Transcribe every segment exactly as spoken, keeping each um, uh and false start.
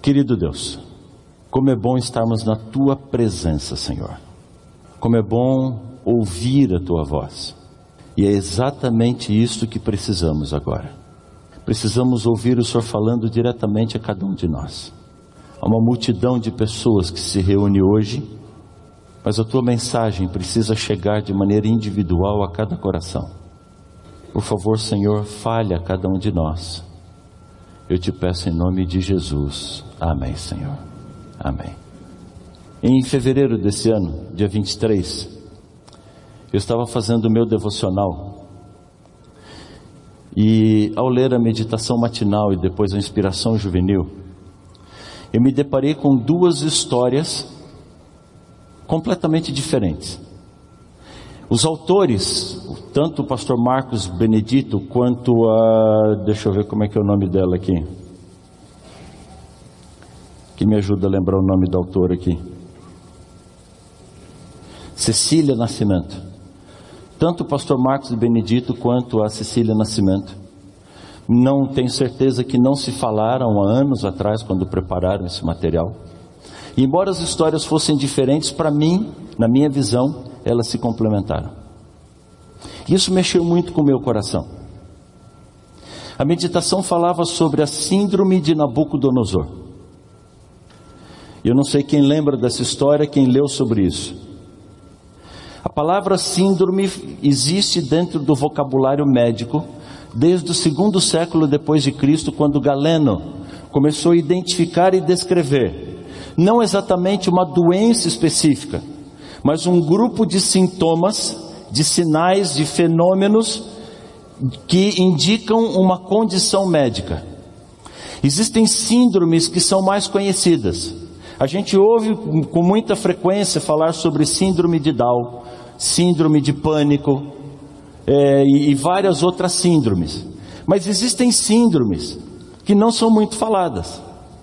Querido Deus, como é bom estarmos na Tua presença, Senhor. Como é bom ouvir a Tua voz. E é exatamente isso que precisamos agora. Precisamos ouvir o Senhor falando diretamente a cada um de nós. Há uma multidão de pessoas que se reúne hoje, mas a Tua mensagem precisa chegar de maneira individual a cada coração. Por favor, Senhor, fale a cada um de nós. Eu te peço em nome de Jesus. Amém, Senhor. Amém. Em fevereiro desse ano, dia vinte e três, eu estava fazendo o meu devocional. E ao ler a meditação matinal e depois a inspiração juvenil, eu me deparei com duas histórias completamente diferentes. Os autores, tanto o pastor Marcos Benedito quanto a... deixa eu ver como é que é o nome dela aqui, que me ajuda a lembrar o nome da autora aqui, Cecília Nascimento. Tanto o pastor Marcos Benedito quanto a Cecília Nascimento, não tenho certeza que não se falaram há anos atrás quando prepararam esse material. E embora as histórias fossem diferentes, para mim, na minha visão, elas se complementaram. Isso mexeu muito com o meu coração. A meditação falava sobre a síndrome de Nabucodonosor. Eu não sei quem lembra dessa história, quem leu sobre isso. A palavra síndrome existe dentro do vocabulário médico desde o segundo século depois de Cristo, quando Galeno começou a identificar e descrever, não exatamente uma doença específica, mas um grupo de sintomas, de sinais, de fenômenos que indicam uma condição médica. Existem síndromes que são mais conhecidas. A gente ouve com muita frequência falar sobre síndrome de Down, síndrome de pânico é, e, e várias outras síndromes. Mas existem síndromes que não são muito faladas.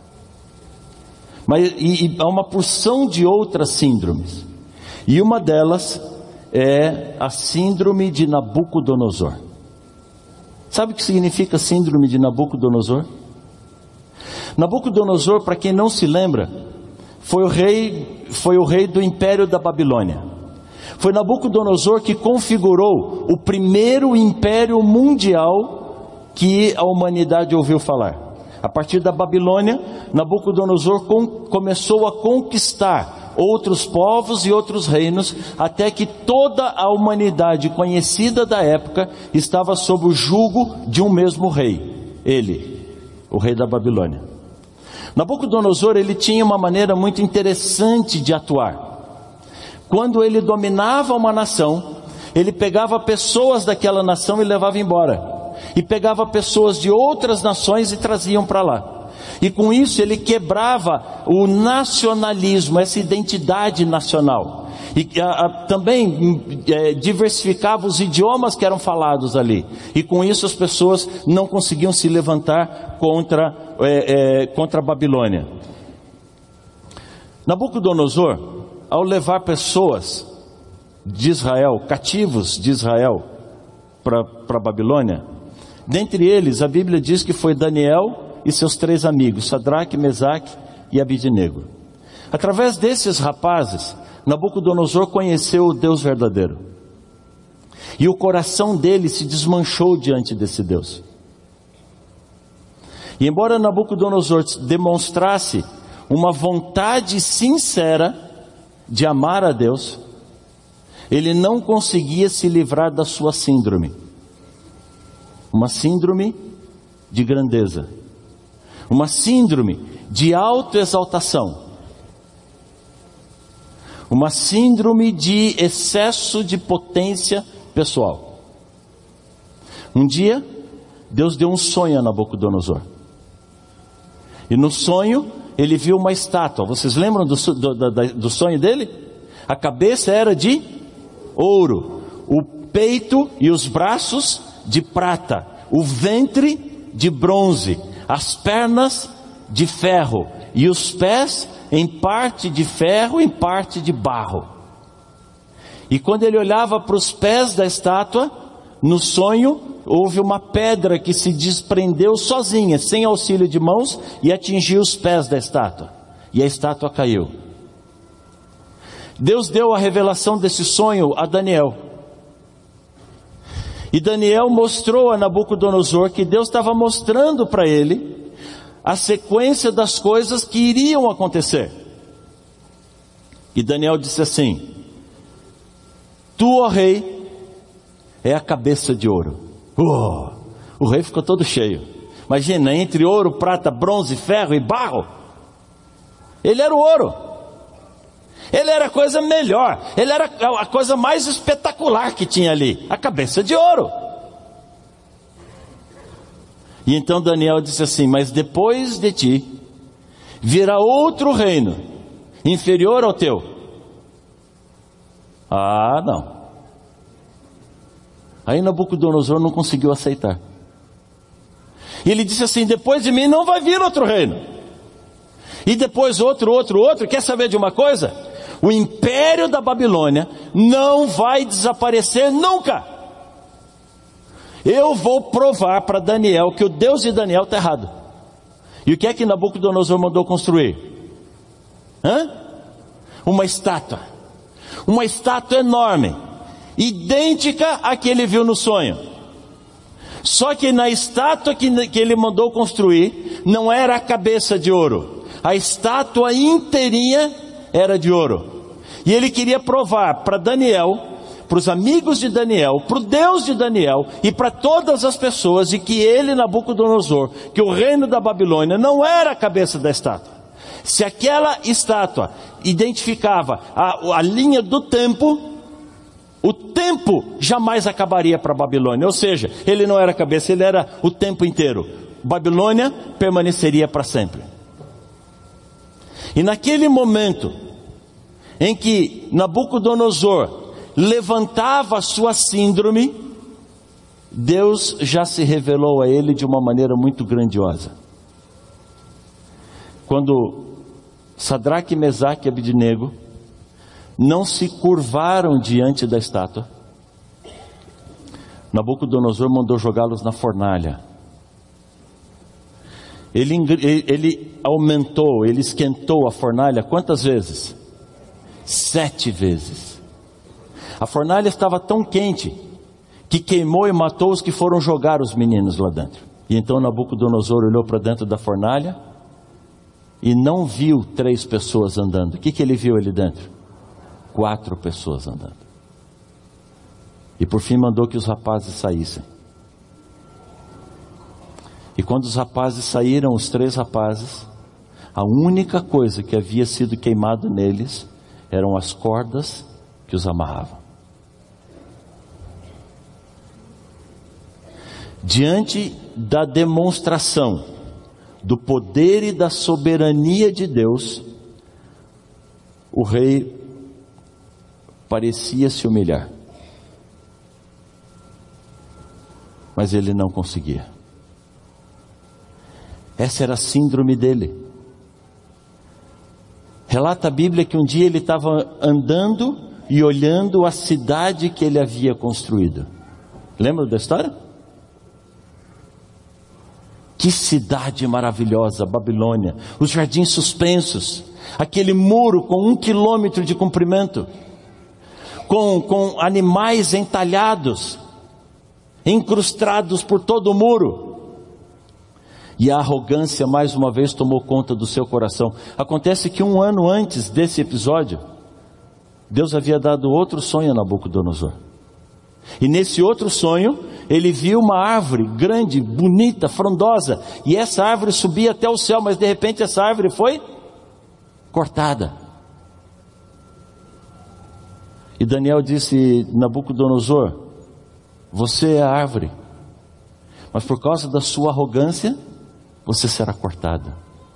Mas e, e há uma porção de outras síndromes. E uma delas é a síndrome de Nabucodonosor. Sabe o que significa síndrome de Nabucodonosor? Nabucodonosor, para quem não se lembra, foi o rei, foi o rei do Império da Babilônia. Foi Nabucodonosor que configurou o primeiro império mundial que a humanidade ouviu falar. A partir da Babilônia, Nabucodonosor com, começou a conquistar outros povos e outros reinos, até que toda a humanidade conhecida da época estava sob o jugo de um mesmo rei, ele, o rei da Babilônia. Nabucodonosor, ele tinha uma maneira muito interessante de atuar. Quando ele dominava uma nação, ele pegava pessoas daquela nação e levava embora, e pegava pessoas de outras nações e traziam para lá. E com isso ele quebrava o nacionalismo, essa identidade nacional. E a, a, também é, diversificava os idiomas que eram falados ali. E com isso as pessoas não conseguiam se levantar contra, é, é, contra a Babilônia. Nabucodonosor, ao levar pessoas de Israel, cativos de Israel, para a Babilônia, dentre eles a Bíblia diz que foi Daniel e seus três amigos, Sadraque, Mesaque e Abidnego. Através desses rapazes, Nabucodonosor conheceu o Deus verdadeiro. E o coração dele se desmanchou diante desse Deus. E embora Nabucodonosor demonstrasse uma vontade sincera de amar a Deus, ele não conseguia se livrar da sua síndrome. Uma síndrome de grandeza. Uma síndrome de autoexaltação. Uma síndrome de excesso de potência pessoal. Um dia, Deus deu um sonho a Nabucodonosor. E no sonho, ele viu uma estátua. Vocês lembram do, do, do, do sonho dele? A cabeça era de ouro. O peito e os braços de prata. O ventre de bronze. As pernas de ferro. E os pés em parte de ferro, em parte de barro. E quando ele olhava para os pés da estátua, no sonho, houve uma pedra que se desprendeu sozinha, sem auxílio de mãos, e atingiu os pés da estátua. E a estátua caiu. Deus deu a revelação desse sonho a Daniel. E Daniel mostrou a Nabucodonosor que Deus estava mostrando para ele a sequência das coisas que iriam acontecer. E Daniel disse assim: tu, ó rei, é a cabeça de ouro. Oh, o rei ficou todo cheio. Imagina, entre ouro, prata, bronze, ferro e barro, ele era o ouro. Ele era a coisa melhor, ele era a coisa mais espetacular que tinha ali, a cabeça de ouro. E então Daniel disse assim: mas depois de ti virá outro reino, inferior ao teu. Ah, não. Aí Nabucodonosor não conseguiu aceitar. E ele disse assim: depois de mim não vai vir outro reino. E depois outro, outro, outro. Quer saber de uma coisa? O império da Babilônia não vai desaparecer nunca. Eu vou provar para Daniel que o Deus de Daniel está errado. E o que é que Nabucodonosor mandou construir? Hã? Uma estátua. Uma estátua enorme, idêntica à que ele viu no sonho. Só que na estátua que, que ele mandou construir, não era a cabeça de ouro. A estátua inteirinha era de ouro. E ele queria provar para Daniel, para os amigos de Daniel, para o Deus de Daniel e para todas as pessoas, de que ele, Nabucodonosor, que o reino da Babilônia não era a cabeça da estátua. Se aquela estátua identificava a, a linha do tempo, o tempo jamais acabaria para a Babilônia. Ou seja, ele não era a cabeça, ele era o tempo inteiro. Babilônia permaneceria para sempre. E naquele momento em que Nabucodonosor levantava a sua síndrome, Deus já se revelou a ele de uma maneira muito grandiosa. Quando Sadraque, Mesaque e Abednego não se curvaram diante da estátua, Nabucodonosor mandou jogá-los na fornalha. Ele, ele aumentou, ele esquentou a fornalha quantas vezes? Sete vezes. A fornalha estava tão quente que queimou e matou os que foram jogar os meninos lá dentro. E então Nabucodonosor olhou para dentro da fornalha e não viu três pessoas andando. O que, que ele viu ali dentro? Quatro pessoas andando. E por fim mandou que os rapazes saíssem. E quando os rapazes saíram, os três rapazes, a única coisa que havia sido queimado neles eram as cordas que os amarravam. Diante da demonstração do poder e da soberania de Deus, o rei parecia se humilhar, mas ele não conseguia. Essa era a síndrome dele. Relata a Bíblia que um dia ele estava andando e olhando a cidade que ele havia construído. Lembra da história? Que cidade maravilhosa, Babilônia. Os jardins suspensos, aquele muro com um quilômetro de comprimento, com, com animais entalhados, incrustados por todo o muro. E a arrogância mais uma vez tomou conta do seu coração. Acontece que um ano antes desse episódio, Deus havia dado outro sonho a Nabucodonosor. E nesse outro sonho, ele viu uma árvore grande, bonita, frondosa. E essa árvore subia até o céu, mas de repente essa árvore foi cortada. E Daniel disse: Nabucodonosor, você é a árvore, mas por causa da sua arrogância, você será cortado.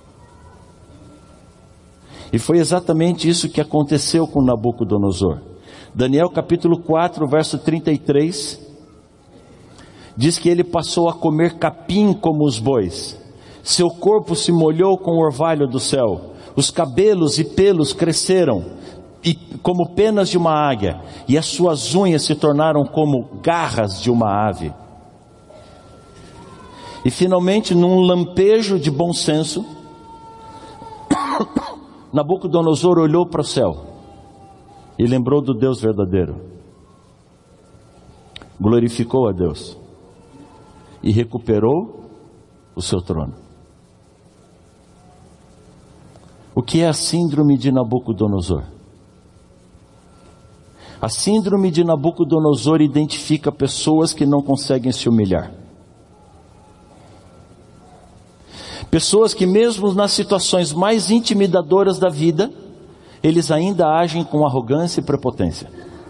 E foi exatamente isso que aconteceu com Nabucodonosor. Daniel capítulo quatro, verso trinta e três, diz que ele passou a comer capim como os bois. Seu corpo se molhou com o orvalho do céu. Os cabelos e pelos cresceram. e como penas de uma águia, e as suas unhas se tornaram como garras de uma ave. E finalmente, num lampejo de bom senso, Nabucodonosor olhou para o céu e lembrou do Deus verdadeiro, glorificou a Deus e recuperou o seu trono. O que é a síndrome de Nabucodonosor? A síndrome de Nabucodonosor identifica pessoas que não conseguem se humilhar. Pessoas que mesmo nas situações mais intimidadoras da vida, eles ainda agem com arrogância e prepotência.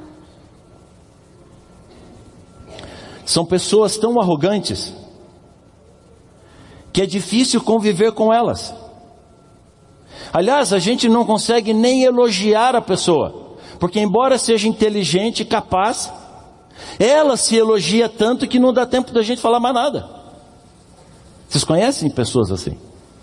São pessoas tão arrogantes que é difícil conviver com elas. Aliás, a gente não consegue nem elogiar a pessoa, porque embora seja inteligente e capaz, ela se elogia tanto que não dá tempo da gente falar mais nada. Vocês conhecem pessoas assim?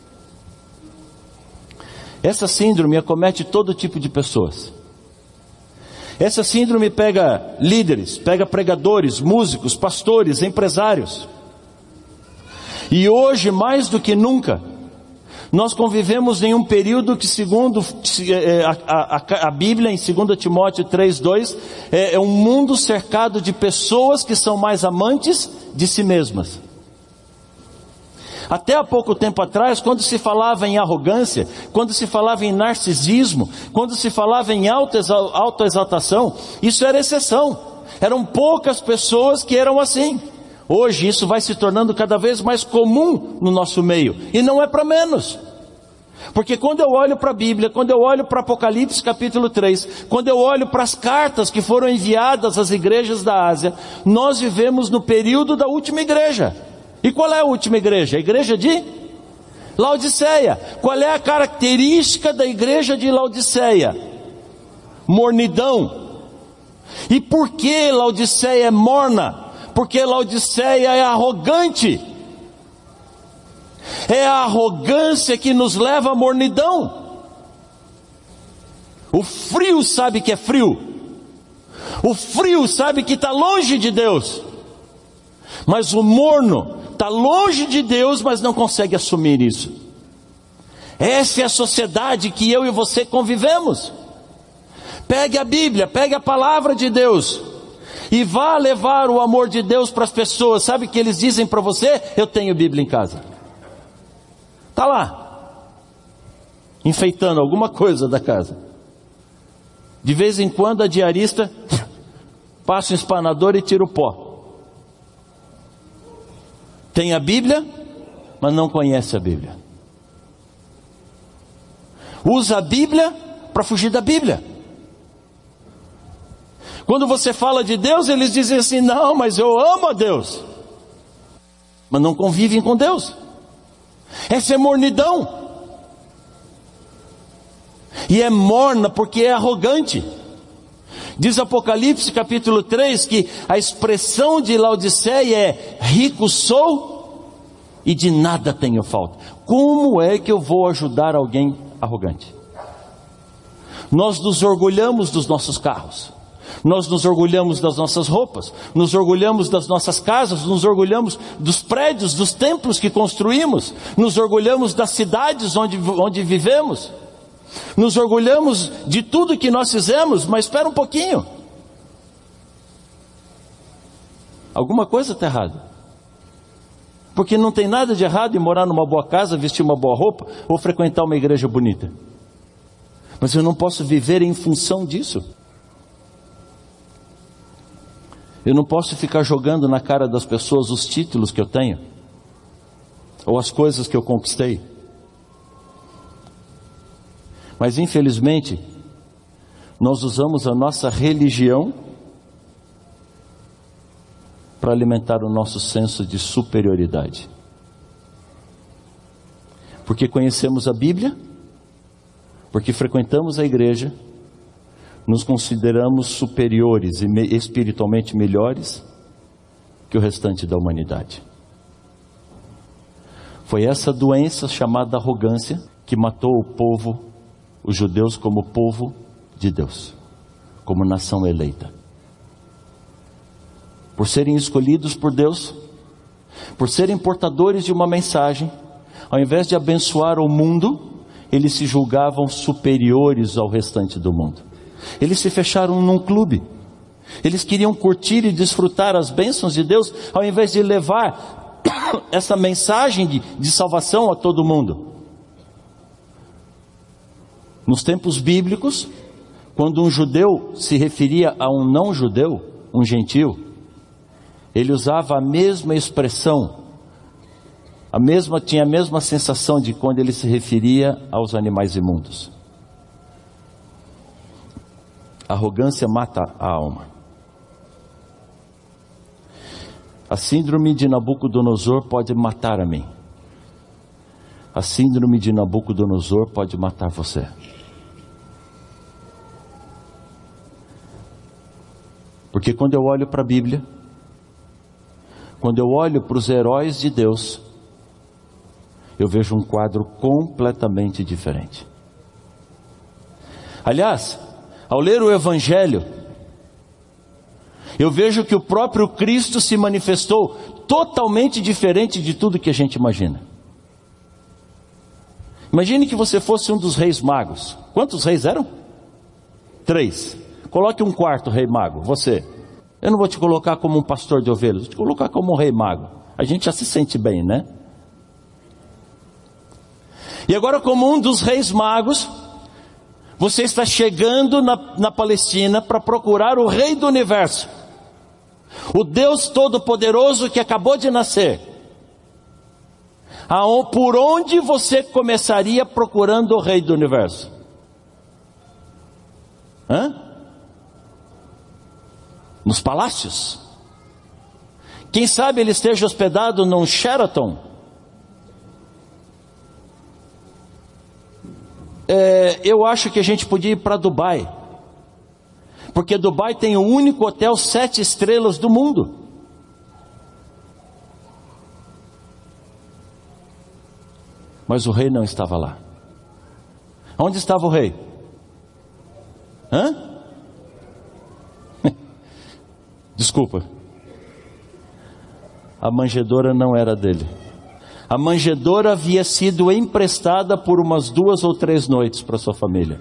Essa síndrome acomete todo tipo de pessoas. Essa síndrome pega líderes, pega pregadores, músicos, pastores, empresários. E hoje, mais do que nunca, nós convivemos em um período que, segundo a, a, a Bíblia, em dois Timóteo três, dois, é, é um mundo cercado de pessoas que são mais amantes de si mesmas. Até há pouco tempo atrás, quando se falava em arrogância, quando se falava em narcisismo, quando se falava em autoexaltação, isso era exceção. Eram poucas pessoas que eram assim. Hoje isso vai se tornando cada vez mais comum no nosso meio. E não é para menos. Porque quando eu olho para a Bíblia, quando eu olho para Apocalipse capítulo três, quando eu olho para as cartas que foram enviadas às igrejas da Ásia, nós vivemos no período da última igreja. E qual é a última igreja? A igreja de Laodiceia. Qual é a característica da igreja de Laodiceia? Mornidão. E por que Laodiceia é morna? Porque Laodiceia é arrogante. É a arrogância que nos leva à mornidão. O frio sabe que é frio. O frio sabe que está longe de Deus. Mas o morno está longe de Deus, mas não consegue assumir isso. Essa é a sociedade que eu e você convivemos. Pegue a Bíblia, pegue a palavra de Deus e vá levar o amor de Deus para as pessoas. Sabe o que eles dizem para você? Eu tenho Bíblia em casa. Está lá, enfeitando alguma coisa da casa. De vez em quando a diarista passa o espanador e tira o pó. Tem a Bíblia, mas não conhece a Bíblia. Usa a Bíblia para fugir da Bíblia. Quando você fala de Deus, eles dizem assim: não, mas eu amo a Deus. Mas não convivem com Deus. Essa é mornidão. E é morna porque é arrogante. Diz Apocalipse capítulo três que a expressão de Laodiceia é: rico sou e de nada tenho falta. Como é que eu vou ajudar alguém arrogante? Nós nos orgulhamos dos nossos carros, nós nos orgulhamos das nossas roupas, nos orgulhamos das nossas casas, nos orgulhamos dos prédios, dos templos que construímos, nos orgulhamos das cidades onde, onde vivemos. Nos orgulhamos de tudo que nós fizemos, mas espera um pouquinho. Alguma coisa está errada. Porque não tem nada de errado em morar numa boa casa, vestir uma boa roupa ou frequentar uma igreja bonita. Mas eu não posso viver em função disso. Eu não posso ficar jogando na cara das pessoas os títulos que eu tenho, ou as coisas que eu conquistei. Mas infelizmente, nós usamos a nossa religião para alimentar o nosso senso de superioridade. Porque conhecemos a Bíblia, porque frequentamos a igreja, nos consideramos superiores e espiritualmente melhores que o restante da humanidade. Foi essa doença chamada arrogância que matou o povo, os judeus como povo de Deus, como nação eleita. Por serem escolhidos por Deus, por serem portadores de uma mensagem, ao invés de abençoar o mundo, eles se julgavam superiores ao restante do mundo. Eles se fecharam num clube. Eles queriam curtir e desfrutar as bênçãos de Deus, ao invés de levar essa mensagem de, de salvação a todo mundo. Nos tempos bíblicos, quando um judeu se referia a um não judeu, um gentio, ele usava a mesma expressão, a mesma, tinha a mesma sensação de quando ele se referia aos animais imundos. A arrogância mata a alma. A síndrome de Nabucodonosor pode matar a mim. A síndrome de Nabucodonosor pode matar você. Porque quando eu olho para a Bíblia, quando eu olho para os heróis de Deus, eu vejo um quadro completamente diferente. Aliás, ao ler o Evangelho, eu vejo que o próprio Cristo se manifestou totalmente diferente de tudo que a gente imagina. Imagine que você fosse um dos reis magos. Quantos reis eram? Três. Coloque um quarto rei mago, você. Eu não vou te colocar como um pastor de ovelhas, vou te colocar como um rei mago. A gente já se sente bem, né? E agora, como um dos reis magos, você está chegando na, na Palestina para procurar o rei do universo, o Deus Todo-Poderoso que acabou de nascer. Aonde, por onde você começaria procurando o rei do universo? Hã? Nos palácios? Quem sabe ele esteja hospedado num Sheraton? É, eu acho que a gente podia ir para Dubai, porque Dubai tem o único hotel sete estrelas do mundo. Mas o rei não estava lá. Onde estava o rei? Hã? Desculpa. A manjedoura não era dele. A manjedoura havia sido emprestada por umas duas ou três noites para sua família.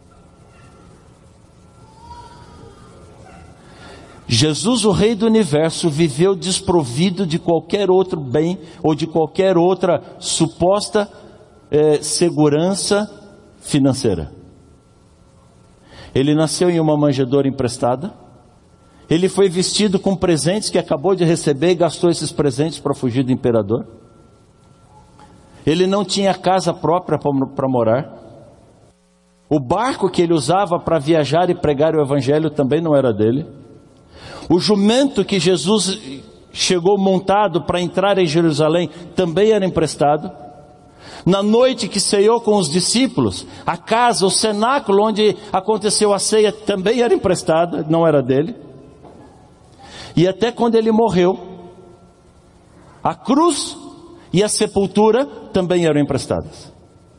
Jesus, o Rei do Universo, viveu desprovido de qualquer outro bem ou de qualquer outra suposta eh, segurança financeira. Ele nasceu em uma manjedoura emprestada. Ele foi vestido com presentes que acabou de receber e gastou esses presentes para fugir do imperador. Ele não tinha casa própria para morar. O barco que ele usava para viajar e pregar o evangelho também não era dele. O jumento que Jesus chegou montado para entrar em Jerusalém também era emprestado. Na noite que ceiou com os discípulos, a casa, o cenáculo onde aconteceu a ceia também era emprestada, não era dele. E até quando ele morreu, a cruz e a sepultura também eram emprestadas.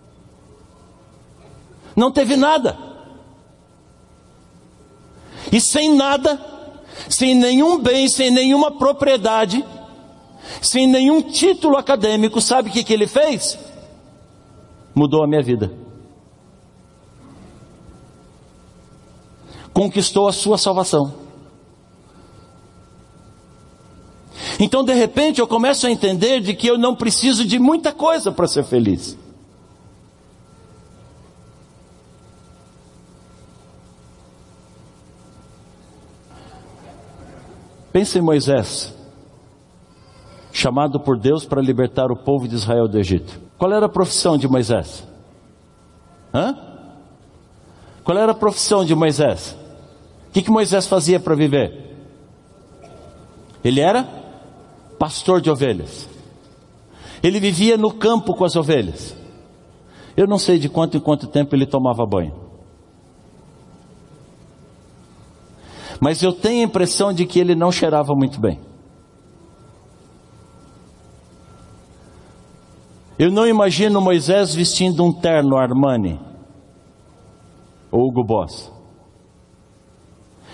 Não teve nada. E sem nada, sem nenhum bem, sem nenhuma propriedade, sem nenhum título acadêmico, sabe o que, que ele fez? Mudou a minha vida. Conquistou a sua salvação. Então, de repente, eu começo a entender de que eu não preciso de muita coisa para ser feliz. Pense em Moisés, chamado por Deus para libertar o povo de Israel do Egito. Qual era a profissão de Moisés? Hã? Qual era a profissão de Moisés? O que, que Moisés fazia para viver? Ele era pastor de ovelhas. Ele vivia no campo com as ovelhas. Eu não sei de quanto em quanto tempo ele tomava banho, mas eu tenho a impressão de que ele não cheirava muito bem. Eu não imagino Moisés vestindo um terno Armani ou Hugo Boss.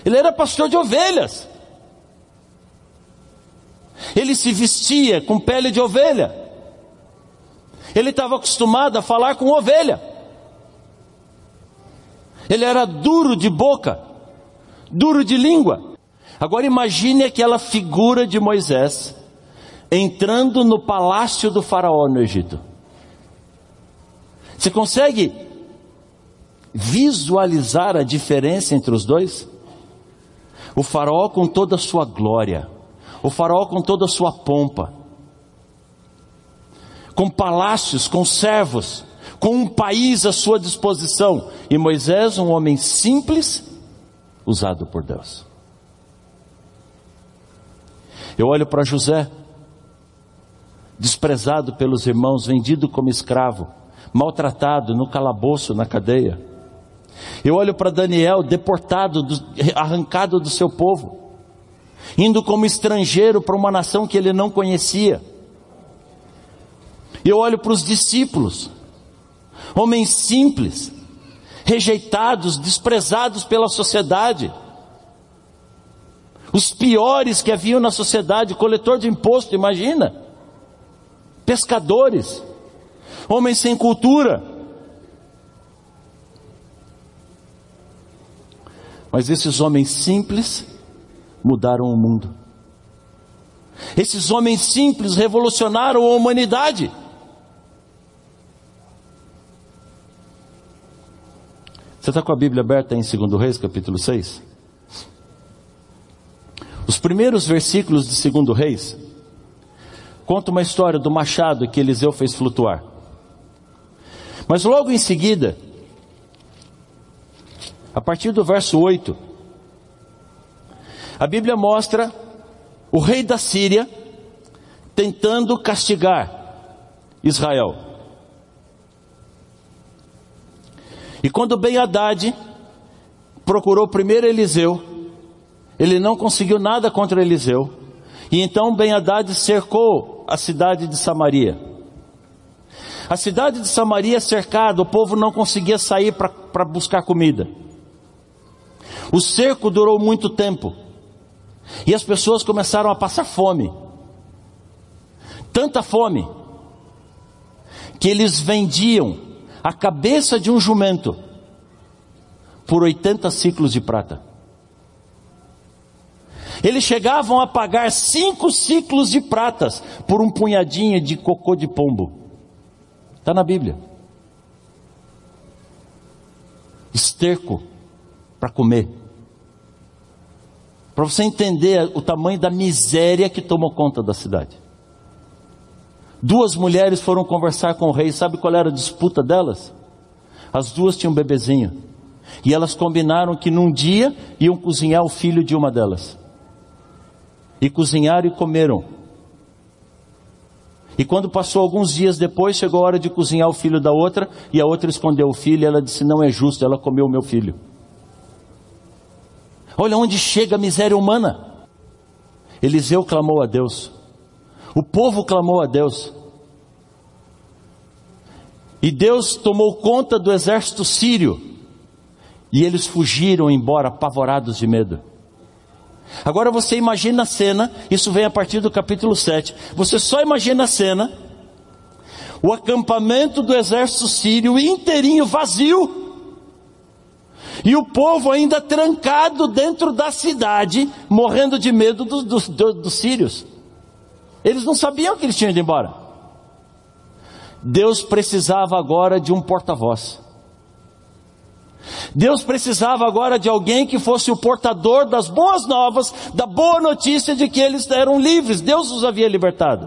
Ele era pastor de ovelhas. Ele se vestia com pele de ovelha. Ele estava acostumado a falar com ovelha. Ele era duro de boca, duro de língua. Agora imagine aquela figura de Moisés entrando no palácio do faraó no Egito. Você consegue visualizar a diferença entre os dois? O faraó com toda a sua glória, o faraó com toda a sua pompa, com palácios, com servos, com um país à sua disposição, e Moisés, um homem simples, usado por Deus. Eu olho para José, desprezado pelos irmãos, vendido como escravo, maltratado no calabouço, na cadeia. Eu olho para Daniel, deportado, do, arrancado do seu povo, indo como estrangeiro para uma nação que ele não conhecia. Eu olho para os discípulos, homens simples, rejeitados, desprezados pela sociedade, os piores que haviam na sociedade, coletor de imposto, imagina, pescadores, homens sem cultura. Mas esses homens simples mudaram o mundo. Esses homens simples revolucionaram a humanidade. Você está com a Bíblia aberta em Segundo Reis, capítulo seis? Os primeiros versículos de Segundo Reis contam uma história do machado que Eliseu fez flutuar. Mas logo em seguida, a partir do verso oito, a Bíblia mostra o rei da Síria tentando castigar Israel. E quando Ben-Hadad procurou primeiro Eliseu, ele não conseguiu nada contra Eliseu. E então Ben-Hadad cercou a cidade de Samaria. A cidade de Samaria cercada, o povo não conseguia sair para buscar comida. O cerco durou muito tempo. E as pessoas começaram a passar fome. Tanta fome, que eles vendiam a cabeça de um jumento por oitenta ciclos de prata. Eles chegavam a pagar cinco ciclos de pratas por um punhadinho de cocô de pombo. Está na Bíblia. Esterco para comer. Para você entender o tamanho da miséria que tomou conta da cidade. Duas mulheres foram conversar com o rei. Sabe qual era a disputa delas? As duas tinham um bebezinho. E elas combinaram que num dia iam cozinhar o filho de uma delas. E cozinharam e comeram. E quando passou alguns dias depois, chegou a hora de cozinhar o filho da outra. E a outra escondeu o filho e ela disse: não é justo, ela comeu o meu filho. Olha onde chega a miséria humana. Eliseu clamou a Deus. O povo clamou a Deus. E Deus tomou conta do exército sírio. E eles fugiram embora, apavorados de medo. Agora você imagina a cena, isso vem a partir do capítulo sete. Você só imagina a cena, o acampamento do exército sírio inteirinho vazio. E o povo ainda trancado dentro da cidade, morrendo de medo dos, dos, dos sírios. Eles não sabiam que eles tinham ido embora. Deus precisava agora de um porta-voz. Deus precisava agora de alguém que fosse o portador das boas novas, da boa notícia de que eles eram livres. Deus os havia libertado.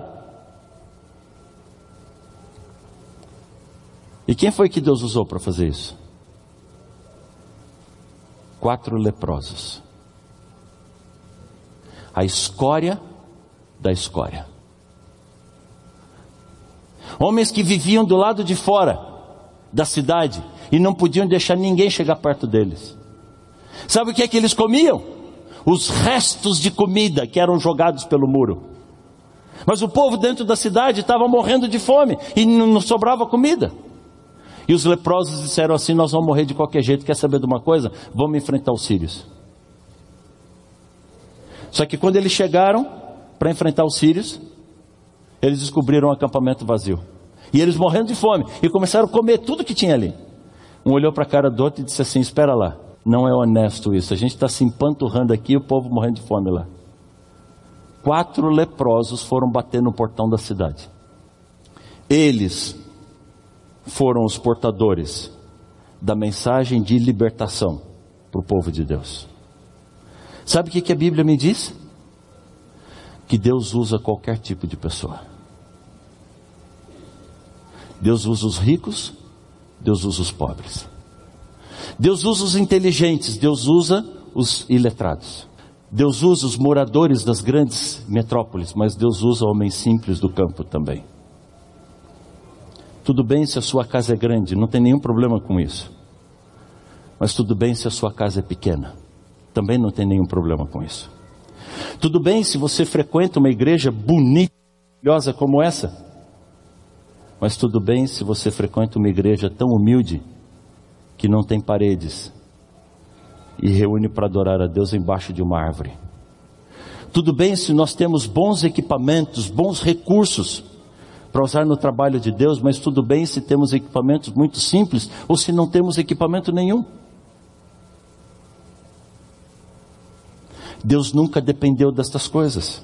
E quem foi que Deus usou para fazer isso? Quatro leprosos. A escória da escória. Homens que viviam do lado de fora da cidade e não podiam deixar ninguém chegar perto deles. Sabe o que é que eles comiam? Os restos de comida que eram jogados pelo muro. Mas o povo dentro da cidade estava morrendo de fome e não sobrava comida. E os leprosos disseram assim: nós vamos morrer de qualquer jeito, quer saber de uma coisa? Vamos enfrentar os sírios. Só que quando eles chegaram para enfrentar os sírios, eles descobriram um acampamento vazio. E eles morrendo de fome, e começaram a comer tudo que tinha ali. Um olhou para a cara do outro e disse assim: espera lá, não é honesto isso, a gente está se empanturrando aqui e o povo morrendo de fome lá. Quatro leprosos foram bater no portão da cidade. Eles foram os portadores da mensagem de libertação para o povo de Deus. Sabe o que, que a Bíblia me diz? Que Deus usa qualquer tipo de pessoa. Deus usa os ricos, Deus usa os pobres. Deus usa os inteligentes, Deus usa os iletrados. Deus usa os moradores das grandes metrópoles, mas Deus usa homens simples do campo também. Tudo bem se a sua casa é grande, não tem nenhum problema com isso. Mas tudo bem se a sua casa é pequena, também não tem nenhum problema com isso. Tudo bem se você frequenta uma igreja bonita, maravilhosa como essa. Mas tudo bem se você frequenta uma igreja tão humilde, que não tem paredes, e reúne para adorar a Deus embaixo de uma árvore. Tudo bem se nós temos bons equipamentos, bons recursos para usar no trabalho de Deus, mas tudo bem se temos equipamentos muito simples, ou se não temos equipamento nenhum. Deus nunca dependeu destas coisas.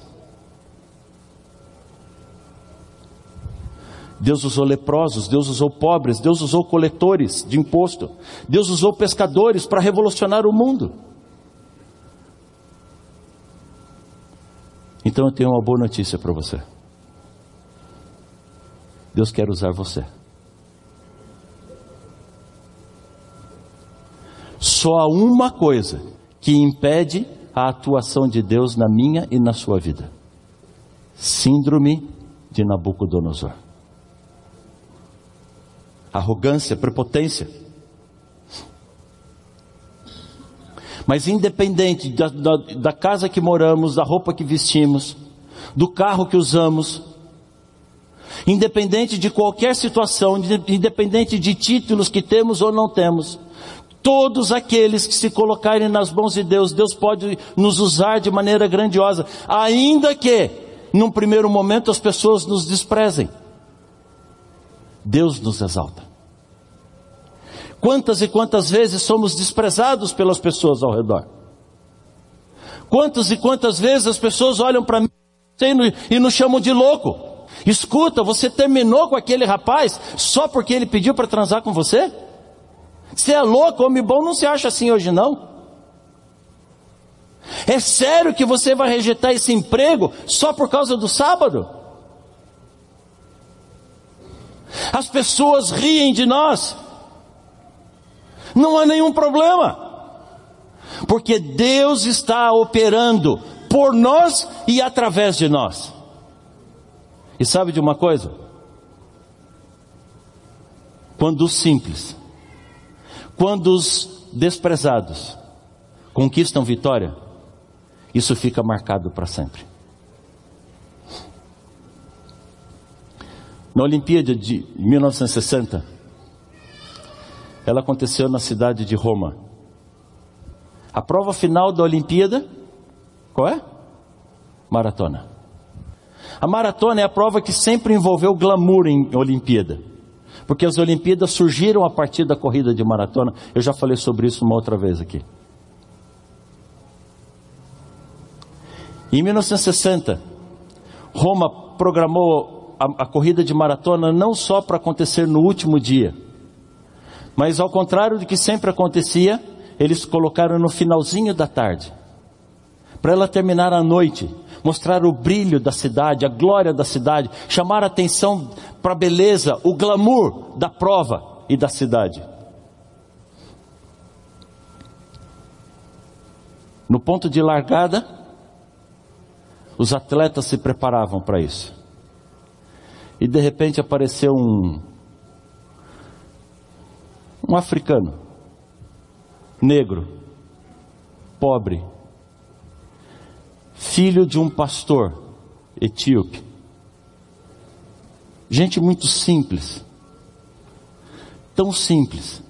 Deus usou leprosos, Deus usou pobres, Deus usou coletores de imposto, Deus usou pescadores para revolucionar o mundo. Então eu tenho uma boa notícia para você. Deus quer usar você. Só há uma coisa que impede a atuação de Deus na minha e na sua vida: síndrome de Nabucodonosor. Arrogância, prepotência. Mas independente da, da, da casa que moramos, da roupa que vestimos, do carro que usamos, independente de qualquer situação, independente de títulos que temos ou não temos, todos aqueles que se colocarem nas mãos de Deus, Deus pode nos usar de maneira grandiosa, ainda que num primeiro momento as pessoas nos desprezem. Deus nos exalta. Quantas e quantas vezes somos desprezados pelas pessoas ao redor? Quantas e quantas vezes as pessoas olham para mim e nos chamam de louco? Escuta, você terminou com aquele rapaz só porque ele pediu para transar com você? Você é louco, homem bom não se acha assim hoje não? É sério que você vai rejeitar esse emprego só por causa do sábado? As pessoas riem de nós. Não há nenhum problema, porque Deus está operando por nós e através de nós. E sabe de uma coisa? Quando os simples, quando os desprezados conquistam vitória, isso fica marcado para sempre. Na Olimpíada de mil novecentos e sessenta, ela aconteceu na cidade de Roma. A prova final da Olimpíada, qual é? Maratona. A maratona é a prova que sempre envolveu glamour em Olimpíada, porque as Olimpíadas surgiram a partir da corrida de maratona. Eu já falei sobre isso uma outra vez aqui. Em mil novecentos e sessenta, Roma programou a, a corrida de maratona não só para acontecer no último dia, mas ao contrário do que sempre acontecia, eles colocaram no finalzinho da tarde, para ela terminar à noite, mostrar o brilho da cidade, a glória da cidade, chamar a atenção para a beleza, o glamour da prova e da cidade. No ponto de largada, os atletas se preparavam para isso. E de repente apareceu um, um africano, negro, pobre, filho de um pastor etíope. Gente muito simples, tão simples,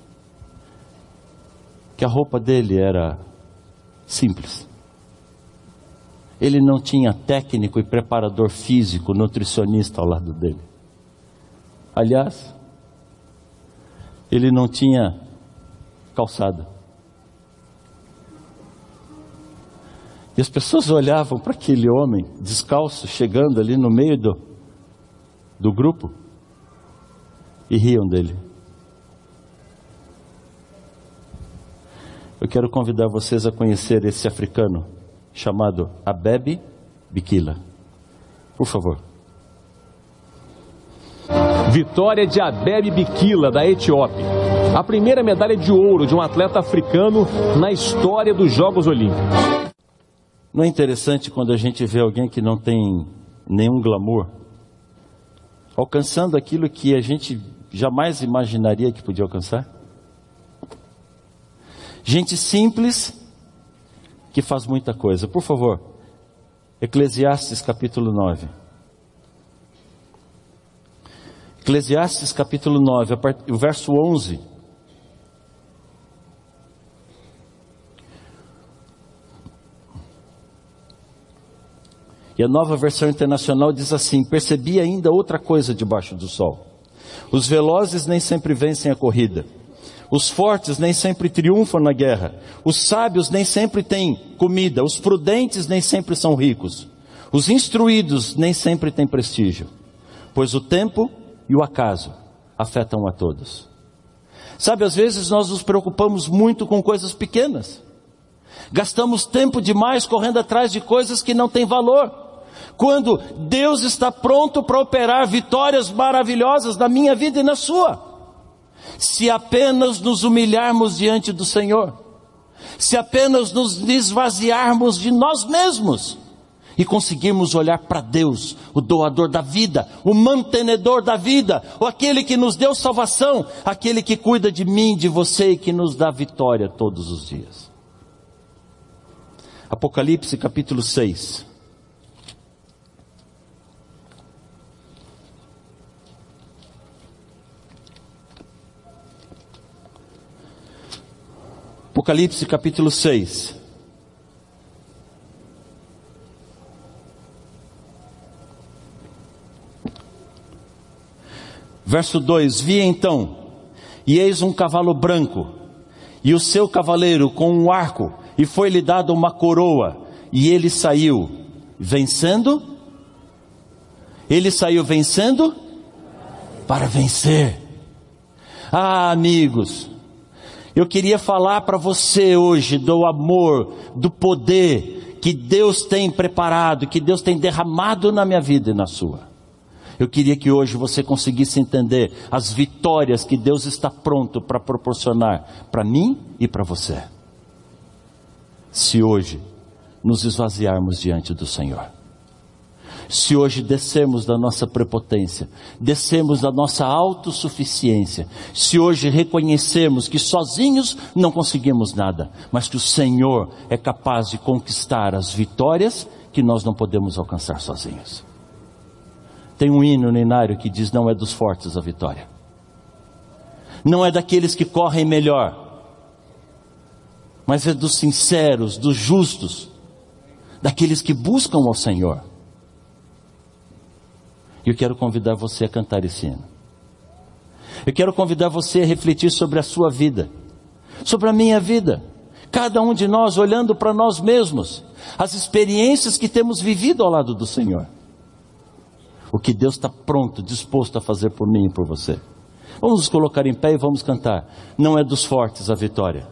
que a roupa dele era simples. ele não tinha técnico e preparador físico, nutricionista ao lado dele. Aliás, ele não tinha calçada. E as pessoas olhavam para aquele homem descalço, chegando ali no meio do, do grupo, e riam dele. Eu quero convidar vocês a conhecer esse africano chamado Abebe Bikila. Por favor. Vitória de Abebe Bikila, da Etiópia. A primeira medalha de ouro de um atleta africano na história dos Jogos Olímpicos. Não é interessante quando a gente vê alguém que não tem nenhum glamour, alcançando aquilo que a gente jamais imaginaria que podia alcançar? Gente simples que faz muita coisa. Por favor, Eclesiastes capítulo nove. Eclesiastes capítulo nove, o verso onze. E a Nova Versão Internacional diz assim: percebi ainda outra coisa debaixo do sol. Os velozes nem sempre vencem a corrida. Os fortes nem sempre triunfam na guerra. Os sábios nem sempre têm comida. Os prudentes nem sempre são ricos. Os instruídos nem sempre têm prestígio. Pois o tempo e o acaso afetam a todos. Sabe, às vezes nós nos preocupamos muito com coisas pequenas. Gastamos tempo demais correndo atrás de coisas que não têm valor. Quando Deus está pronto para operar vitórias maravilhosas na minha vida e na sua. Se apenas nos humilharmos diante do Senhor, se apenas nos esvaziarmos de nós mesmos e conseguirmos olhar para Deus, o doador da vida, o mantenedor da vida, o aquele que nos deu salvação, aquele que cuida de mim, de você e que nos dá vitória todos os dias. Apocalipse capítulo seis. Apocalipse capítulo seis. Verso dois. Vi então, e eis um cavalo branco, e o seu cavaleiro com um arco, e foi-lhe dada uma coroa, e ele saiu vencendo. Ele saiu vencendo para vencer. Ah, amigos, eu queria falar para você hoje do amor, do poder que Deus tem preparado, que Deus tem derramado na minha vida e na sua. Eu queria que hoje você conseguisse entender as vitórias que Deus está pronto para proporcionar para mim e para você. Se hoje nos esvaziarmos diante do Senhor. Se hoje descermos da nossa prepotência, descermos da nossa autossuficiência, se hoje reconhecermos que sozinhos não conseguimos nada, mas que o Senhor é capaz de conquistar as vitórias que nós não podemos alcançar sozinhos. Tem um hino no inário que diz: não é dos fortes a vitória, não é daqueles que correm melhor, mas é dos sinceros, dos justos, daqueles que buscam ao Senhor. E eu quero convidar você a cantar esse hino. Eu quero convidar você a refletir sobre a sua vida, sobre a minha vida. Cada um de nós olhando para nós mesmos, as experiências que temos vivido ao lado do Senhor. O que Deus está pronto, disposto a fazer por mim e por você. Vamos nos colocar em pé e vamos cantar. Não é dos fortes a vitória.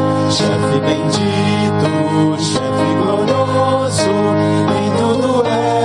Chefe bendito, chefe glorioso, em tudo é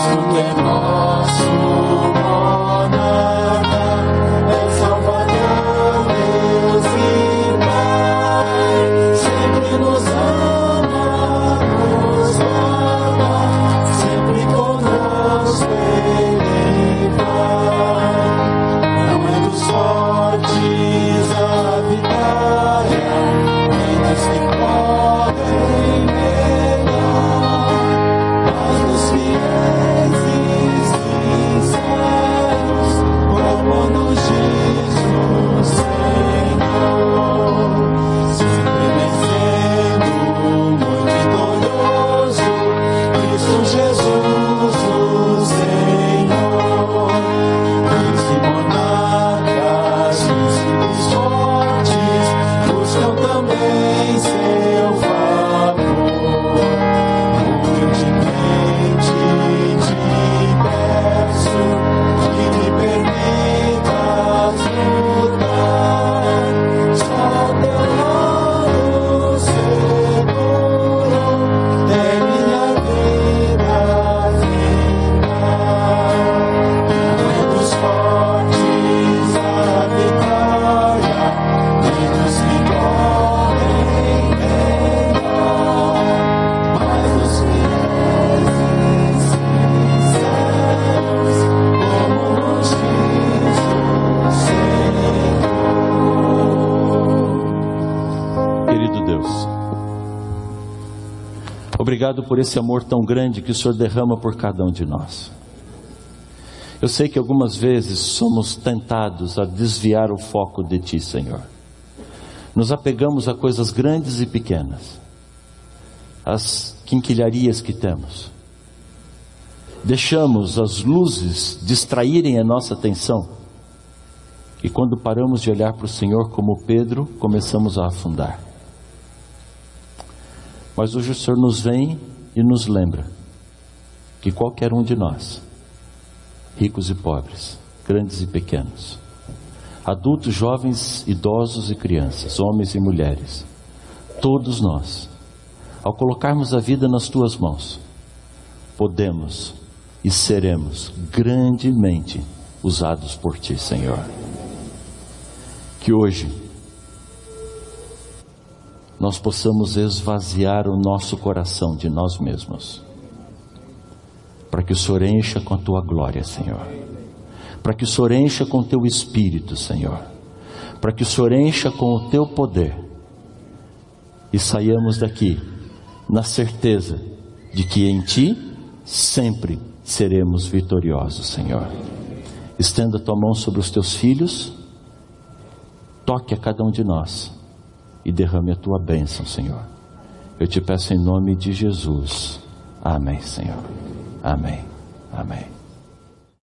tu é nosso monarca, é Salvador, Deus e Pai, sempre nos ama, nos guarda, sempre conosco Ele vai. Não é dos fortes a vitória, nem dos que podem negar, mas dos fiéis e sinceros, como nos diz o Senhor. Sempre vencendo, muito vitorioso, Cristo Jesus, o Senhor. Príncipe monarcas, príncipes fortes, buscam também seu favor. Humildemente te peço que me permitas lutar. Só teu lado seguro é minha vida ficar. Não é dos fortes a vitória, nem dos que podem negar, mas dos fiéis e sinceros, como nos diz o Senhor. Querido Deus, obrigado por esse amor tão grande que o Senhor derrama por cada um de nós. Eu sei que algumas vezes somos tentados a desviar o foco de Ti, Senhor. Nos apegamos a coisas grandes e pequenas, as quinquilharias que temos. Deixamos as luzes distraírem a nossa atenção. E quando paramos de olhar para o Senhor como Pedro, começamos a afundar. Mas hoje o Senhor nos vem e nos lembra que qualquer um de nós, ricos e pobres, grandes e pequenos, adultos, jovens, idosos e crianças, homens e mulheres, todos nós, ao colocarmos a vida nas Tuas mãos, podemos e seremos grandemente usados por Ti, Senhor. Que hoje nós possamos esvaziar o nosso coração de nós mesmos, para que o Senhor encha com a Tua glória, Senhor, para que o Senhor encha com o Teu Espírito, Senhor, para que o Senhor encha com o Teu poder, e saiamos daqui na certeza de que em Ti sempre seremos vitoriosos, Senhor. Estenda a Tua mão sobre os Teus filhos, toque a cada um de nós e derrame a Tua bênção, Senhor. Eu te peço em nome de Jesus. Amém, Senhor. Amém. Amém.